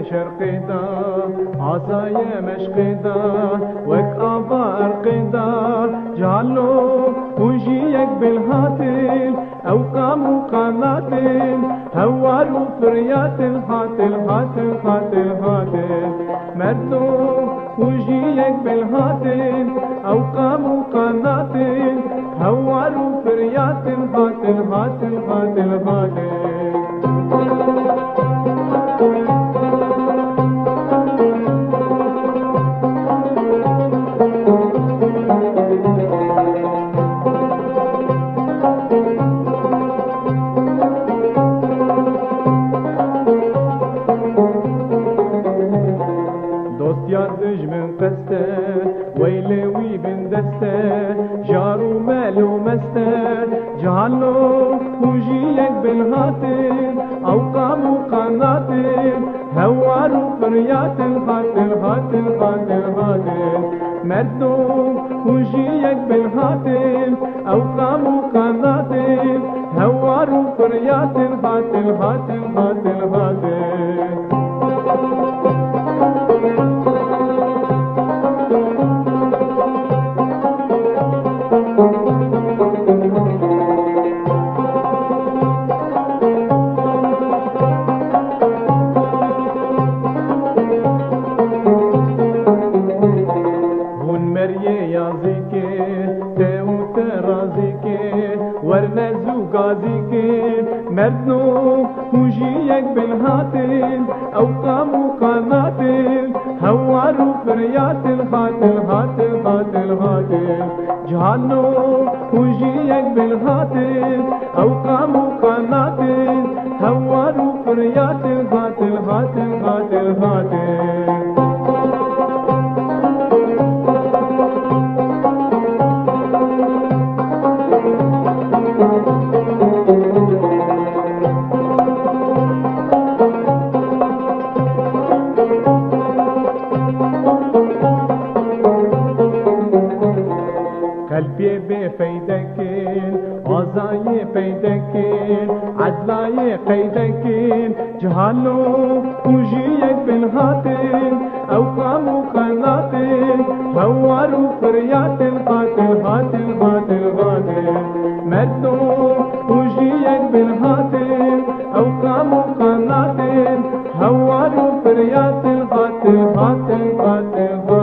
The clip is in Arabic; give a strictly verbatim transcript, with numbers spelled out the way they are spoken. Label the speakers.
Speaker 1: شرقي دا عصايا مشقي دا وك آبا أرقي دا جعلو وجيك بالهاتل أو قاموا قناتل هواروا فرياتل هاتل هاتل هاتل هاتل مردو وجيك بالهاتل أو قاموا قناتل هواروا فرياتل هاتل هاتل هاتل هاتل يادج من قسته ويلوي بن دسته جارو مالو مسته جعلو وجيك بالهاتل او قاموا قناتل هوارو فرياتل هاتل هاتل هاتل هاتل مردو وجيك بالهاتل او قاموا قناتل هوارو فرياتل هاتل هاتل هاتل هاتل ورنزو قاضيك مردو وجيك بالهاتل او قاموا قناتل هواروا فرياتل هاتل هاتل هاتل هاتل جعلو وجيك بالهاتل او قاموا قناتل هواروا فرياتل هاتل هاتل هاتل هاتل قلبي بفيدكين عزاي فيدكين عدلاي قيدكين جهالو وجيك بالهاتل او قاموا قناتل هواروا فرياتل هاتل هاتل هاتل هاتل مردو وجيك بالهاتل او قاموا قناتل هواروا فرياتل هاتل هاتل هاتل هاتل